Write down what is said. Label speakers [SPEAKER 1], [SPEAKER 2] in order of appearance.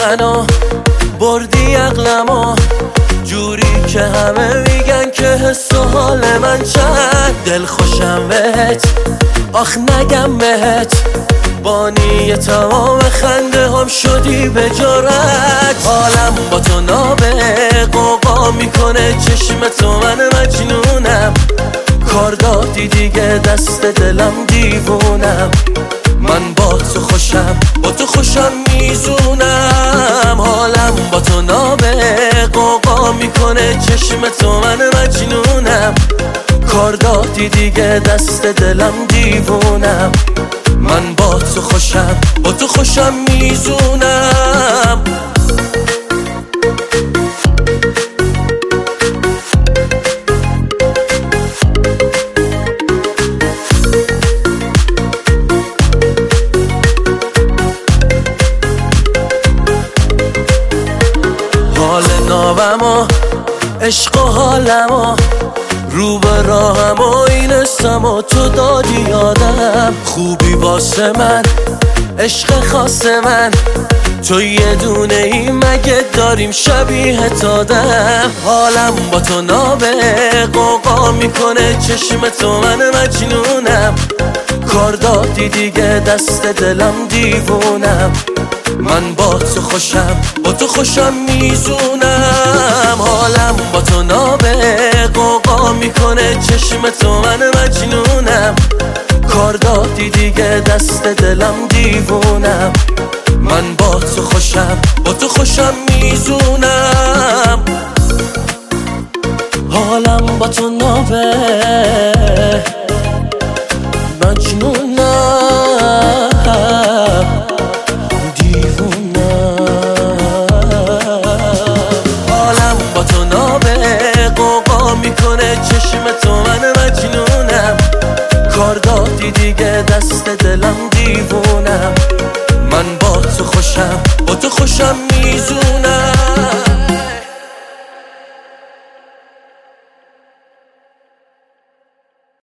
[SPEAKER 1] منو بردی عقلمو جوری که همه میگن که حس و حال من چند دل خوشم بهت آخ نگم بهت بانی تمام خنده هم شدی به جرأت حالم با تو نابه قوقا میکنه چشم تو من مجنونم کار دادی دیگه دست دلم دیوونم من با تو خوشم میزونم حالم با تو نابه قوقا میکنه چشم تو من مجنونم کار دادی دیگه دست دلم دیوونم من با تو خوشم میزونم حال نابم و عشق و حالم و رو به راهم و این اسم و تو دادی یادم خوبی واسه من عشق خاص من تو یه دونه ای مگه داریم شبیه تادم حالم با تو نابه قوقا میکنه چشم تو من مجنونم کار دادی دیگه دست دلم دیوونم من با تو خوشم میزونم حالم با تو نابه قوقا میکنه چشم تو من مجنونم کار دادی دیگه دست دلم دیوونم من با تو خوشم میزونم حالم با تو نابه مجنونم با تو نابه قوقا میکنه چشم تو من مجنونم کار دادی دیگه دست دلم دیوونم من با تو خوشم میزونم